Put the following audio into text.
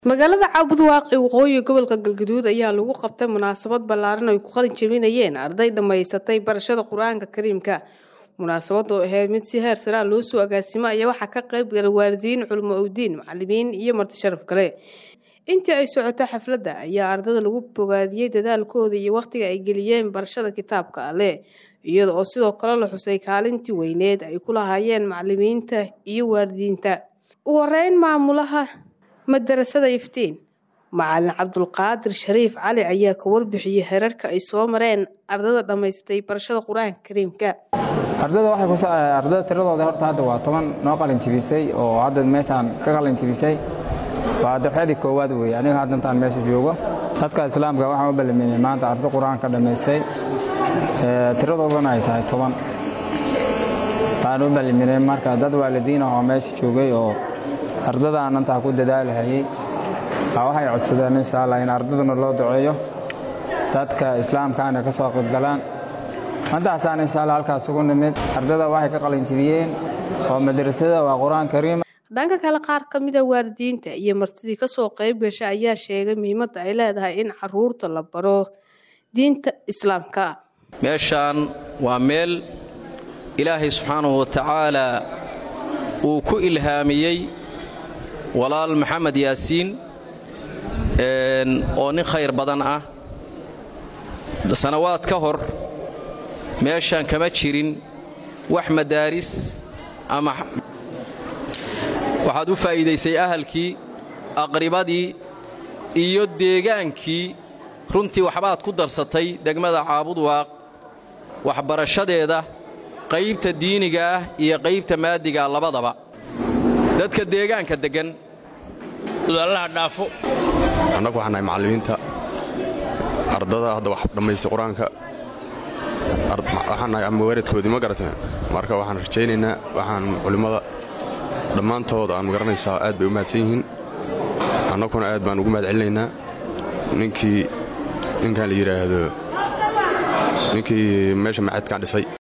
magaalada Cabudwaaq ee waqooyiga gobolka Galgaduud ayaa lagu qabtay munaasabad ballaaran oo ay ku qalin jabinayeen arday dhameysatay barashada Quraanka Kariimka. Munaasabadda oo ahayd mid si heer sare loo soo agaasimay ayaa waxa ka qayb galay waalidiin, culimo udiin, macallimiin iyo marti sharaf kale. Intii ay socotay xafladda ayaa ardayda lagu bogaadiyay dadaalkooda iyo waqtiga ay geliyeen barashada kitaabka Alle, iyadoo oo sidoo kale la xusay kaalintii weyneed ay ku lahaayeen macallimiinta iyo waalidiinta. Ugu horeyn maamulaha madrasada Iftiin Macallin Cabdulqaadir Shariif Cali ayaa ka warbixiyay heerarka ay soo mareen ardayda dhameystay barashada Quraanka Kariimka. Ardayda tiradooda horta hadda waa 10 noo qalin jabisay oo hadda meeshan ka qalin jabisay waa dafcadii koowaad weey aniga hadda intaan meesha joogo dadka islaamka waxaan u ballamay maanta arday Quraanka dhameystay tiradoodana ay tahay 10 baan u ballamay marka dad waalidiin oo meesha joogay oo ardada aan inta ku dadaalahayay waxay codsadeen insha Allah in ardaduna loo duceeyo dadka islaamkaana ka soo qayb galaan haddaasaan insha Allah halkaas ugu nimid ardada waxay ka qalin jabiyeen oo madrasada waa Quraan Kariim. Dhanka kale qaar ka mid ah waalidiinta iyo martidii ka soo qayb gashay ayaa sheegay muhiimadda ay leedahay in carruurta la baro diinta islaamka. meeshaan waa meel Ilaahay subhanahu wa ta'ala uu ku ilhaamiyay walaal Maxamed Yaasiin oo nin khayr badan ah sanawaad ka hor meeshan kama jirin wax madaaris ama waxaad u faa'iideysay ahalkii aqribadii iyo deegaankii runtii waxbaad ku darsatay degmada Cabudwaaq waxbarashadeeda qaybta diiniga ah iyo qaybta maadiga labadaba dadka deegaanka degan Allah dhaafo anagu waxaan nahay macallimiinta ardada hadda wax dhameystay Quraanka waxaan nahay ama waalidkoodii ma garateen marka waxaan rajaynaynaa waxaan culimada dhammaantood aan garanaysaa aad bay u mahadsan yihiin annaguna aad baan ugu mahadcelinaynaa ninkan la yiraahdo ninkii meesha macadka dhisay